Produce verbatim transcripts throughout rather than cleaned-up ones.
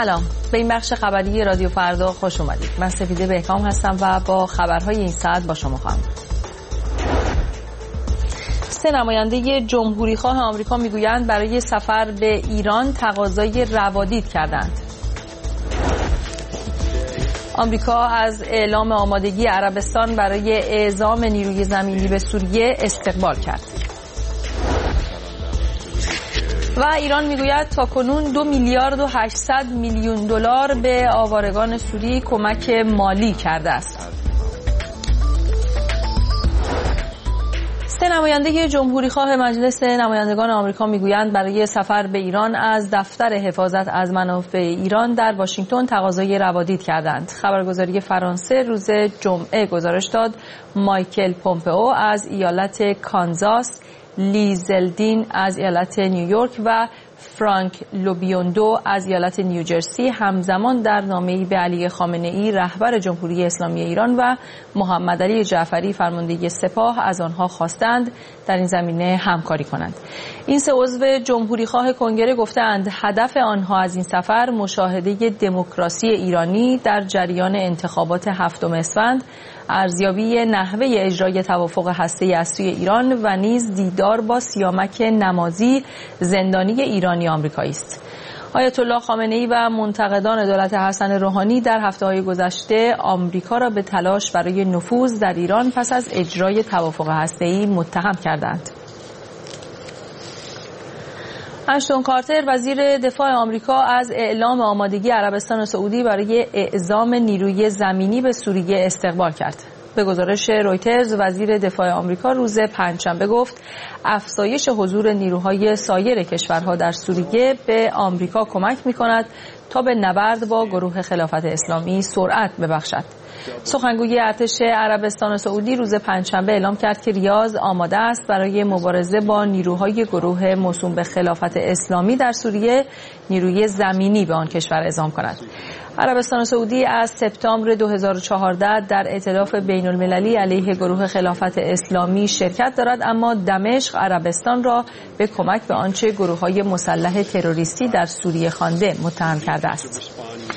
سلام، به این بخش خبری رادیو فردا خوش اومدید. من سپیده بهکام هستم و با خبرهای این ساعت با شما خواهم بود. سه نماینده جمهوری خواه آمریکا میگویند برای سفر به ایران تقاضای روادید کردند. آمریکا از اعلام آمادگی عربستان برای اعزام نیروی زمینی به سوریه استقبال کرد. و ایران میگوید تاکنون دو میلیارد و هشتصد میلیون دلار به آوارگان سوری کمک مالی کرده است. سه نماینده جمهوری خواه مجلس نمایندگان آمریکا میگویند برای سفر به ایران از دفتر حفاظت از منافع ایران در واشنگتن تقاضای روادید کردند. خبرگزاری فرانسه روز جمعه گزارش داد مایکل پومپئو از ایالت کانزاس، لی زلدین از ایالت نیویورک و فرانک لوبیوندو از ایالت نیوجرسی همزمان در نامه‌ای به علی خامنه‌ای رهبر جمهوری اسلامی ایران و محمد علی جعفری فرمانده سپاه از آنها خواستند در این زمینه همکاری کنند. این سه عضو جمهوری خواه کنگره گفتند هدف آنها از این سفر مشاهده دموکراسی ایرانی در جریان انتخابات هفتم اسفند، ارزیابی نحوه اجرای توافق هسته‌ای از سوی ایران و نیز دیدار با سیامک نمازی زندانی ایرانی آمریکایی است. آیت الله خامنه‌ای و منتقدان دولت حسن روحانی در هفته‌های گذشته آمریکا را به تلاش برای نفوذ در ایران پس از اجرای توافق هسته‌ای متهم کردند. اشتون کارتر وزیر دفاع آمریکا از اعلام آمادگی عربستان سعودی برای اعزام نیروی زمینی به سوریه استقبال کرد. به گزارش رویترز وزیر دفاع آمریکا روز پنجشنبه گفت افزایش حضور نیروهای سایر کشورها در سوریه به آمریکا کمک می‌کند تا به نبرد با گروه خلافت اسلامی سرعت ببخشد. سخنگوی ارتش عربستان سعودی روز پنجشنبه اعلام کرد که ریاض آماده است برای مبارزه با نیروهای گروه موسوم به خلافت اسلامی در سوریه نیروی زمینی به آن کشور اعزام کند. عربستان سعودی از سپتامبر دو هزار و چهارده در ائتلاف بین المللی علیه گروه خلافت اسلامی شرکت دارد، اما دمشق عربستان را به کمک به آنچه گروه‌های مسلح تروریستی در سوریه خوانده متهم کرده است.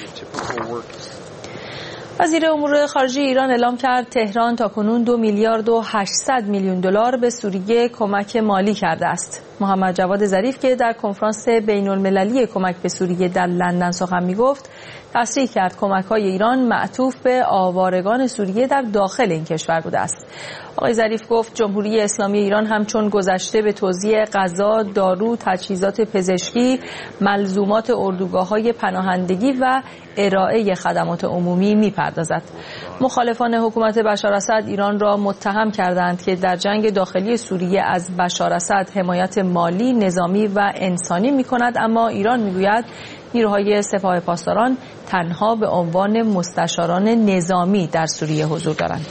وزیر امور خارجه ایران اعلام کرد تهران تاکنون دو میلیارد و هشتصد میلیون دلار به سوریه کمک مالی کرده است. محمد جواد ظریف که در کنفرانس بین المللی کمک به سوریه در لندن سخن می‌گفت، تصریح کرد کمک‌های ایران معطوف به آوارگان سوریه در داخل این کشور بوده است. آقای ظریف گفت جمهوری اسلامی ایران همچون گذشته به توزیع غذا، دارو، تجهیزات پزشکی، ملزومات اردوگاه‌های پناهندگی و ارائه خدمات عمومی می‌پردازد. مخالفان حکومت بشار اسد ایران را متهم کردند که در جنگ داخلی سوریه از بشار اسد حمایت مالی، نظامی و انسانی می‌کند، اما ایران می‌گوید نیروهای سپاه پاسداران تنها به عنوان مستشاران نظامی در سوریه حضور دارند.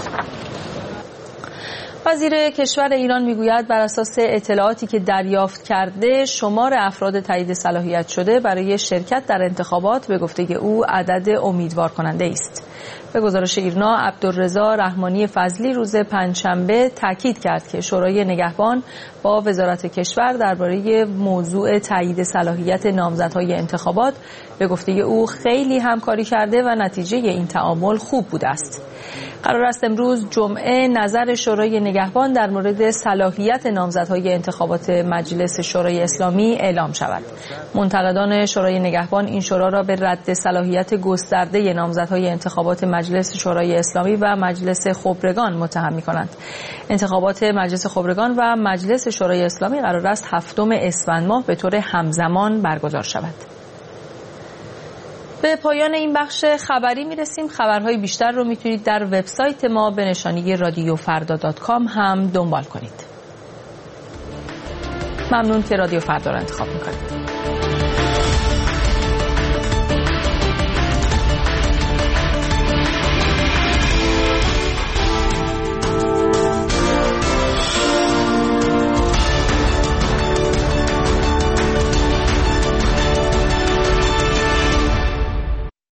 وزیر کشور ایران میگوید بر اساس اطلاعاتی که دریافت کرده شمار افراد تایید صلاحیت شده برای شرکت در انتخابات به گفته او عدد امیدوار کننده است. به گزارش ایرنا عبدالرضا رحمانی فضلی روز پنجشنبه تاکید کرد که شورای نگهبان با وزارت کشور درباره موضوع تایید صلاحیت نامزدهای انتخابات به گفته او خیلی همکاری کرده و نتیجه این تعامل خوب بوده است. قرار است امروز جمعه نظر شورای نگهبان در مورد صلاحیت نامزدهای انتخابات مجلس شورای اسلامی اعلام شود. منتقدان شورای نگهبان این شورا را به رد صلاحیت گسترده نامزدهای انتخابات مجلس شورای اسلامی و مجلس خبرگان متهم می‌کنند. انتخابات مجلس خبرگان و مجلس شورای اسلامی قرار است هفتم اسفند ماه به طور همزمان برگزار شود. به پایان این بخش خبری میرسیم. خبرهای بیشتر رو میتونید در وبسایت ما به نشانی رادیو فردا دات کام هم دنبال کنید. ممنون که رادیو فردا رو انتخاب میکنید.